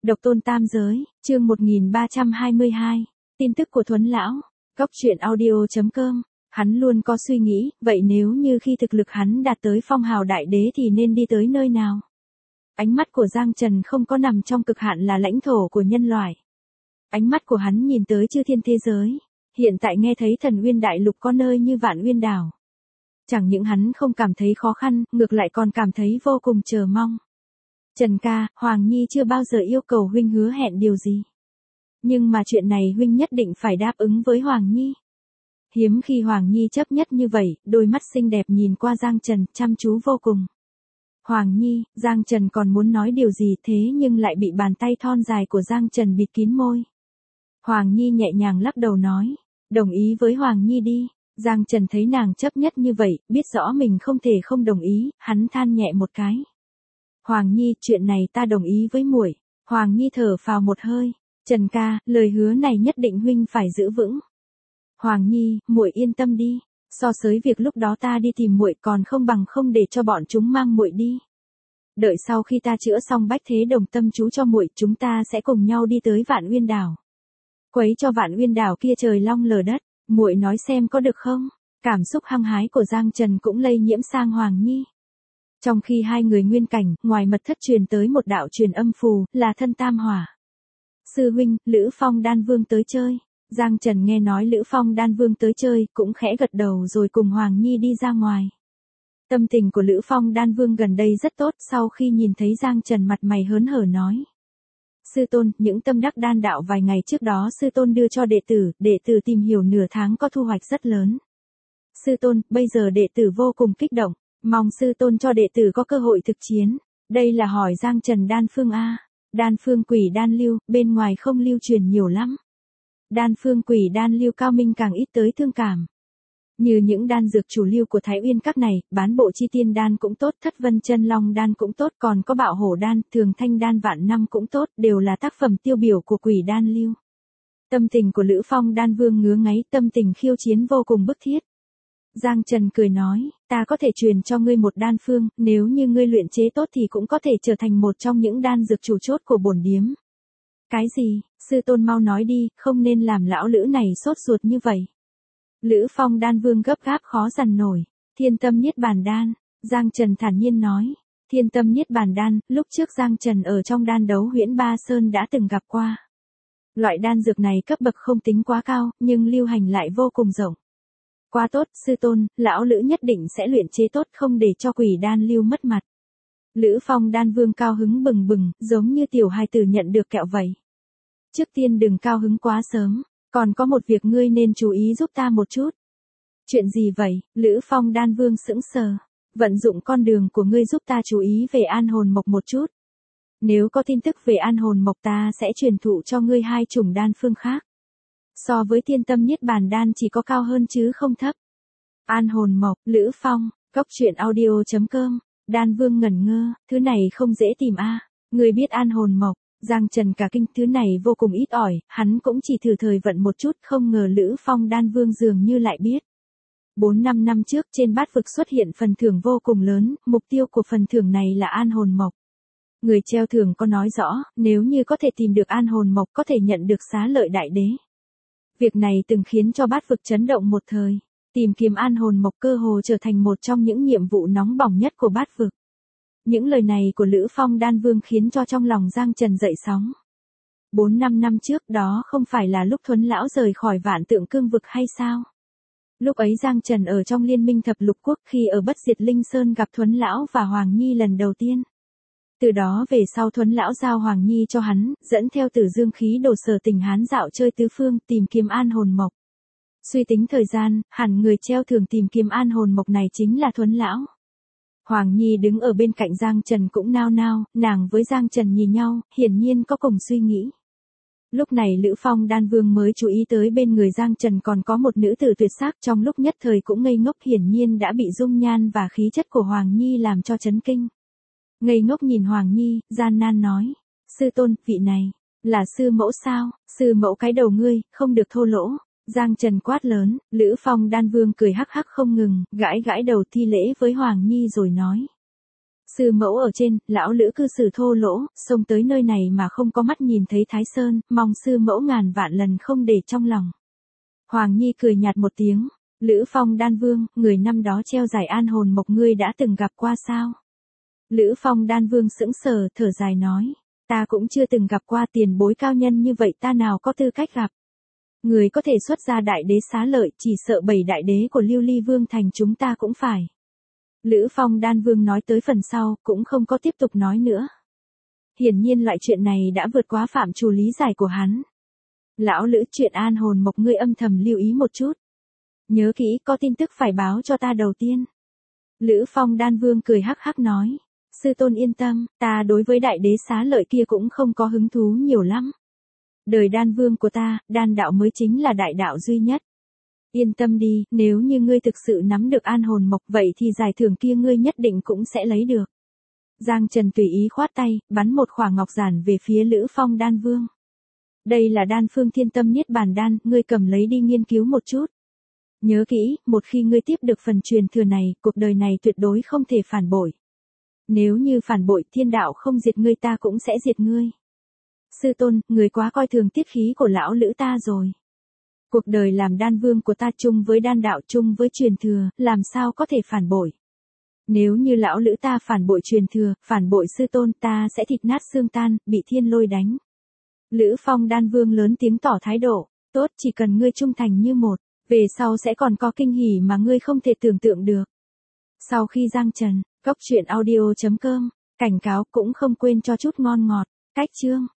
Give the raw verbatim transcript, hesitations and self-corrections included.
Độc tôn tam giới, chương một nghìn ba trăm hai mươi hai. Tin tức của Thuấn lão. Góc truyện audio chấm com. Hắn luôn có suy nghĩ, vậy nếu như khi thực lực hắn đạt tới phong hào đại đế thì nên đi tới nơi nào? Ánh mắt của Giang Trần không có nằm trong cực hạn là lãnh thổ của nhân loại. Ánh mắt của hắn nhìn tới chư thiên thế giới. Hiện tại nghe thấy Thần Uyên Đại Lục có nơi như Vạn Uyên Đảo. Chẳng những hắn không cảm thấy khó khăn, ngược lại còn cảm thấy vô cùng chờ mong. Trần ca, Hoàng Nhi chưa bao giờ yêu cầu huynh hứa hẹn điều gì. Nhưng mà chuyện này huynh nhất định phải đáp ứng với Hoàng Nhi. Hiếm khi Hoàng Nhi chấp nhất như vậy, đôi mắt xinh đẹp nhìn qua Giang Trần, chăm chú vô cùng. Hoàng Nhi, Giang Trần còn muốn nói điều gì thế nhưng lại bị bàn tay thon dài của Giang Trần bịt kín môi. Hoàng Nhi nhẹ nhàng lắc đầu nói, đồng ý với Hoàng Nhi đi. Giang Trần thấy nàng chấp nhất như vậy, biết rõ mình không thể không đồng ý, hắn than nhẹ một cái. Hoàng Nhi, chuyện này ta đồng ý với muội. Hoàng Nhi thở phào một hơi, Trần ca, lời hứa này nhất định huynh phải giữ vững. Hoàng Nhi, muội yên tâm đi, so sánh việc lúc đó ta đi tìm muội còn không bằng không để cho bọn chúng mang muội đi. Đợi sau khi ta chữa xong bách thế đồng tâm chú cho muội, chúng ta sẽ cùng nhau đi tới Vạn Uyên Đảo. Quấy cho Vạn Uyên Đảo kia trời long lở đất, muội nói xem có được không? Cảm xúc hăng hái của Giang Trần cũng lây nhiễm sang Hoàng Nhi. Trong khi hai người nguyên cảnh, ngoài mật thất truyền tới một đạo truyền âm phù, là thân tam hỏa. Sư huynh, Lữ Phong Đan Vương tới chơi. Giang Trần nghe nói Lữ Phong Đan Vương tới chơi, cũng khẽ gật đầu rồi cùng Hoàng Nhi đi ra ngoài. Tâm tình của Lữ Phong Đan Vương gần đây rất tốt, sau khi nhìn thấy Giang Trần mặt mày hớn hở nói. Sư tôn, những tâm đắc đan đạo vài ngày trước đó sư tôn đưa cho đệ tử, đệ tử tìm hiểu nửa tháng có thu hoạch rất lớn. Sư tôn, bây giờ đệ tử vô cùng kích động. Mong sư tôn cho đệ tử có cơ hội thực chiến. Đây là hỏi Giang Trần đan phương A. Đan phương quỷ đan lưu, bên ngoài không lưu truyền nhiều lắm. Đan phương quỷ đan lưu cao minh càng ít tới thương cảm. Như những đan dược chủ lưu của Thái Uyên các này, bán bộ chi tiên đan cũng tốt, thất vân chân long đan cũng tốt, còn có bạo hổ đan, thường thanh đan vạn năm cũng tốt, đều là tác phẩm tiêu biểu của quỷ đan lưu. Tâm tình của Lữ Phong Đan Vương ngứa ngáy, tâm tình khiêu chiến vô cùng bức thiết. Giang Trần cười nói, ta có thể truyền cho ngươi một đan phương, nếu như ngươi luyện chế tốt thì cũng có thể trở thành một trong những đan dược chủ chốt của bổn điếm. Cái gì, sư tôn mau nói đi, không nên làm lão Lữ này sốt ruột như vậy. Lữ Phong Đan Vương gấp gáp khó dằn nổi, Thiên Tâm Niết Bàn Đan, Giang Trần thản nhiên nói, Thiên Tâm Niết Bàn Đan, lúc trước Giang Trần ở trong đan đấu Huyễn Ba Sơn đã từng gặp qua. Loại đan dược này cấp bậc không tính quá cao, nhưng lưu hành lại vô cùng rộng. Quá tốt, sư tôn, lão Lữ nhất định sẽ luyện chế tốt không để cho quỷ đan lưu mất mặt. Lữ Phong Đan Vương cao hứng bừng bừng, giống như tiểu hài tử nhận được kẹo vậy. Trước tiên đừng cao hứng quá sớm, còn có một việc ngươi nên chú ý giúp ta một chút. Chuyện gì vậy? Lữ Phong Đan Vương sững sờ. Vận dụng con đường của ngươi giúp ta chú ý về An Hồn Mộc một chút. Nếu có tin tức về An Hồn Mộc ta sẽ truyền thụ cho ngươi hai chủng đan phương khác. So với Thiên Tâm Niết Bàn Đan chỉ có cao hơn chứ không thấp. An Hồn Mộc, Lữ Phong, góc truyện audio chấm com. Đan Vương ngẩn ngơ, thứ này không dễ tìm a. À. Người biết An Hồn Mộc, Giang Trần cả kinh, thứ này vô cùng ít ỏi, hắn cũng chỉ thử thời vận một chút, không ngờ Lữ Phong Đan Vương dường như lại biết. bốn năm năm trước trên bát vực xuất hiện phần thưởng vô cùng lớn, mục tiêu của phần thưởng này là An Hồn Mộc. Người treo thưởng có nói rõ, nếu như có thể tìm được An Hồn Mộc có thể nhận được xá lợi đại đế. Việc này từng khiến cho bát vực chấn động một thời, tìm kiếm An Hồn Mộc cơ hồ trở thành một trong những nhiệm vụ nóng bỏng nhất của bát vực. Những lời này của Lữ Phong Đan Vương khiến cho trong lòng Giang Trần dậy sóng. bốn năm năm trước đó không phải là lúc Thuấn lão rời khỏi Vạn Tượng Cương vực hay sao? Lúc ấy Giang Trần ở trong Liên minh Thập Lục Quốc khi ở Bất Diệt Linh Sơn gặp Thuấn lão và Hoàng Nhi lần đầu tiên. Từ đó về sau Thuấn lão giao Hoàng Nhi cho hắn, dẫn theo Tử Dương khí đồ Sở Tình Hán dạo chơi tứ phương tìm kiếm An Hồn Mộc. Suy tính thời gian, hẳn người treo thưởng tìm kiếm An Hồn Mộc này chính là Thuấn lão. Hoàng Nhi đứng ở bên cạnh Giang Trần cũng nao nao, nàng với Giang Trần nhìn nhau, hiển nhiên có cùng suy nghĩ. Lúc này Lữ Phong Đan Vương mới chú ý tới bên người Giang Trần còn có một nữ tử tuyệt sắc, trong lúc nhất thời cũng ngây ngốc, hiển nhiên đã bị dung nhan và khí chất của Hoàng Nhi làm cho chấn kinh. Ngây ngốc nhìn Hoàng Nhi, gian nan nói, sư tôn, vị này, là sư mẫu sao? Sư mẫu cái đầu ngươi, không được thô lỗ. Giang Trần quát lớn, Lữ Phong Đan Vương cười hắc hắc không ngừng, gãi gãi đầu thi lễ với Hoàng Nhi rồi nói. Sư mẫu ở trên, lão lữ cư xử thô lỗ, xông tới nơi này mà không có mắt nhìn thấy Thái Sơn, mong sư mẫu ngàn vạn lần không để trong lòng. Hoàng Nhi cười nhạt một tiếng, Lữ Phong Đan Vương, người năm đó treo giải an hồn mộc ngươi đã từng gặp qua sao? Lữ Phong Đan Vương sững sờ, thở dài nói, ta cũng chưa từng gặp qua tiền bối cao nhân như vậy, ta nào có tư cách gặp. Người có thể xuất ra đại đế xá lợi, chỉ sợ bảy đại đế của Lưu Ly Vương thành chúng ta cũng phải. Lữ Phong Đan Vương nói tới phần sau, cũng không có tiếp tục nói nữa. Hiển nhiên loại chuyện này đã vượt quá phạm trù lý giải của hắn. Lão Lữ, chuyện an hồn mộc ngươi âm thầm lưu ý một chút. Nhớ kỹ, có tin tức phải báo cho ta đầu tiên. Lữ Phong Đan Vương cười hắc hắc nói, sư tôn yên tâm, ta đối với đại đế xá lợi kia cũng không có hứng thú nhiều lắm. Đời Đan Vương của ta, đan đạo mới chính là đại đạo duy nhất. Yên tâm đi, nếu như ngươi thực sự nắm được an hồn mộc vậy thì giải thưởng kia ngươi nhất định cũng sẽ lấy được. Giang Trần tùy ý khoát tay, bắn một khỏa ngọc giản về phía Lữ Phong Đan Vương. Đây là đan phương thiên tâm niết bàn đan, ngươi cầm lấy đi nghiên cứu một chút. Nhớ kỹ, một khi ngươi tiếp được phần truyền thừa này, cuộc đời này tuyệt đối không thể phản bội. Nếu như phản bội, thiên đạo không diệt ngươi ta cũng sẽ diệt ngươi. Sư tôn, người quá coi thường tiết khí của lão Lữ ta rồi. Cuộc đời làm đan vương của ta chung với đan đạo chung với truyền thừa, làm sao có thể phản bội. Nếu như lão Lữ ta phản bội truyền thừa, phản bội sư tôn, ta sẽ thịt nát xương tan, bị thiên lôi đánh. Lữ Phong Đan Vương lớn tiếng tỏ thái độ, tốt, chỉ cần ngươi trung thành như một, về sau sẽ còn có kinh hỉ mà ngươi không thể tưởng tượng được. Sau khi Giang Trần, góc truyện audio chấm com, cảnh cáo cũng không quên cho chút ngon ngọt, cách chương.